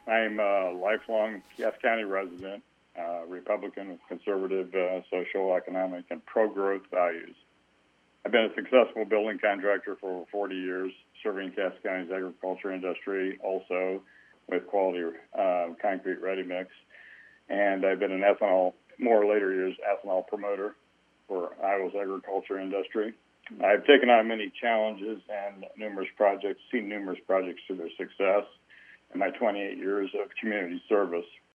I'm a lifelong Cass County resident, Republican with conservative social, economic, and pro-growth values. I've been a successful building contractor for over 40 years, serving Cass County's agriculture industry, also with quality concrete ready-mix. And I've been an ethanol, more later years, ethanol promoter for Iowa's agriculture industry. I've taken on many challenges and seen numerous projects to their success in my 28 years of community service.